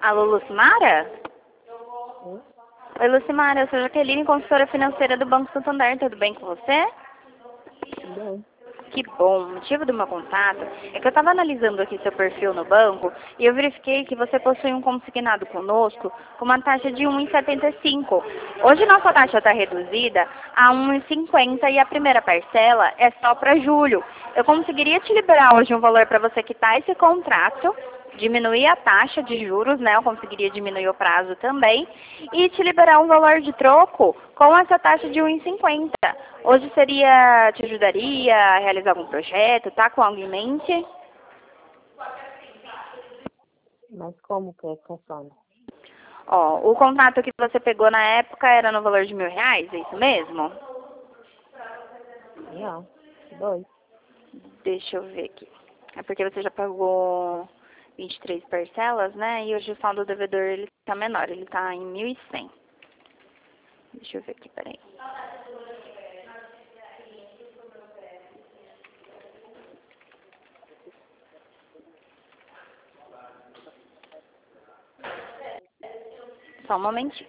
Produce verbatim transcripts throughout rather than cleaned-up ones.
Alô, Lucimara? Oi? Oi, Lucimara, eu sou Jaqueline, consultora financeira do Banco Santander, tudo bem com você? Bem. Que bom, o motivo do meu contato é que eu estava analisando aqui seu perfil no banco e eu verifiquei que você possui um consignado conosco com uma taxa de um vírgula setenta e cinco. Hoje nossa taxa está reduzida a um vírgula cinquenta e a primeira parcela é só para julho. Eu conseguiria te liberar hoje um valor para você quitar esse contrato, diminuir a taxa de juros, né? Eu conseguiria diminuir o prazo também e te liberar um valor de troco com essa taxa de um vírgula cinquenta. Hoje seria, te ajudaria a realizar algum projeto, tá com algo em mente? Mas como que é que funciona? Ó, o contrato que você pegou na época era no valor de mil reais, é isso mesmo? Não. Dois. Deixa eu ver aqui. É porque você já pagou vinte e três parcelas, né? E hoje o saldo do devedor ele tá menor, ele tá em mil e cem. Deixa eu ver aqui, peraí. Só um momentinho.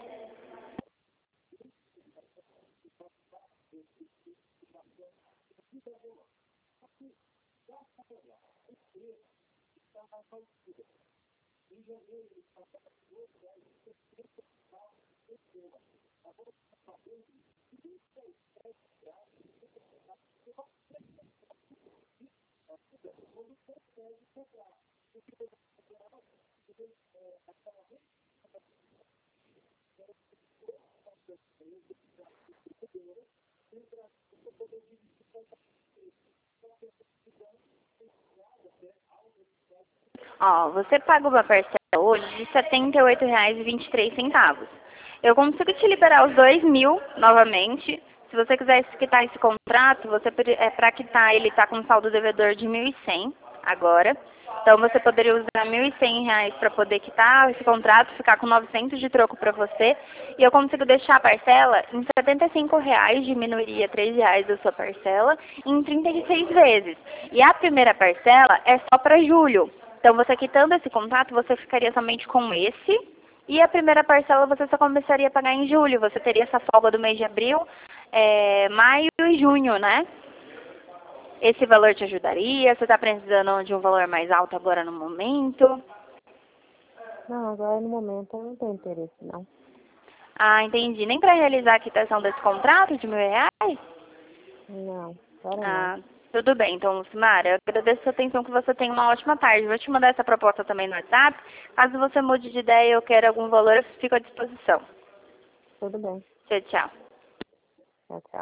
Ó, você paga uma parcela hoje de setenta e oito reais e vinte e três centavos. Eu consigo te liberar os dois mil novamente. Se você quiser quitar esse contrato, você é para quitar, ele está com um saldo devedor de mil e cem agora. Então você poderia usar mil e cem reais para poder quitar esse contrato, ficar com novecentos de troco para você. E eu consigo deixar a parcela em setenta e cinco reais, diminuiria três reais da sua parcela, em trinta e seis vezes. E a primeira parcela é só para julho. Então, você quitando esse contrato, você ficaria somente com esse. E a primeira parcela você só começaria a pagar em julho. Você teria essa folga do mês de abril, é, maio e junho, né? Esse valor te ajudaria? Você está precisando de um valor mais alto agora no momento? Não, agora no momento eu não tenho interesse, não. Ah, entendi. Nem para realizar a quitação desse contrato de mil reais? Não, agora não. Ah, tudo bem. Então, Lucimara, eu agradeço a sua atenção, que você tenha uma ótima tarde. Vou te mandar essa proposta também no WhatsApp. Caso você mude de ideia ou queira algum valor, eu fico à disposição. Tudo bem. Tchau, tchau. Tchau, tchau.